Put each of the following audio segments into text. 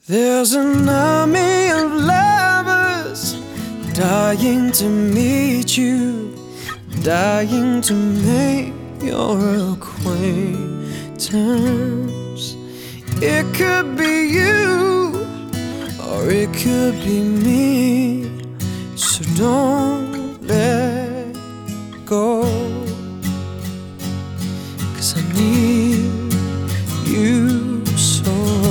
There's an army of lovers dying to meet you, dying to make your acquaintance. It could be you, or it could be me, so don't let go, 'cause I need you so.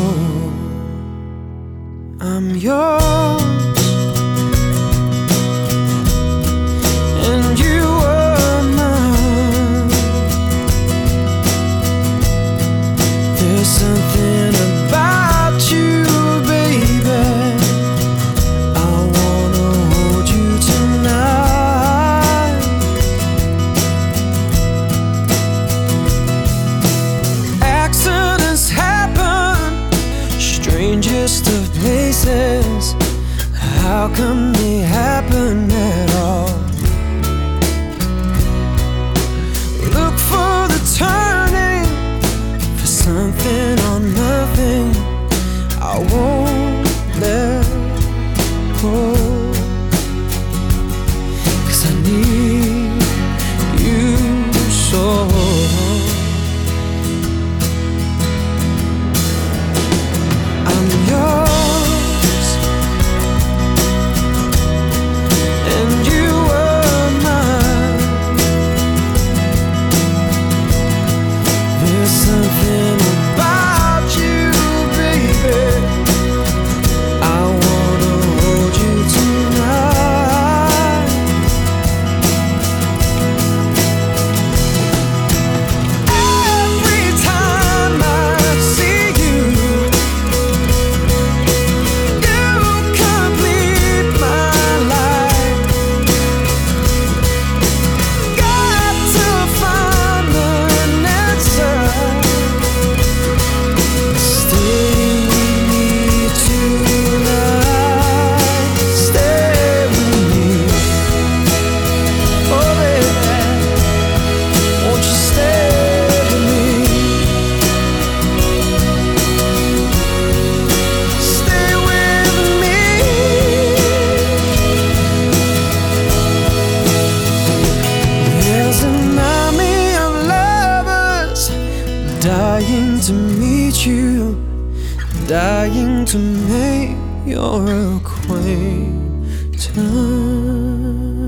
I'm yours, and you are mine. There's something about you, baby, I wanna hold you tonight. Accidents happen, strangest of places. How come they happen at all? Look for the turning, for something or nothing. I won't let go, 'cause I need you so. I'm yours, and you are mine. There's something about you, baby, I wanna hold you tonight. Every time I see you, you complete my life. Got to find an answer. Stay with me tonight. Stay with me. Oh baby, won't you stay with me? Stay with me. There's an army of lovers dying to meet you, dying to make your acquaintance.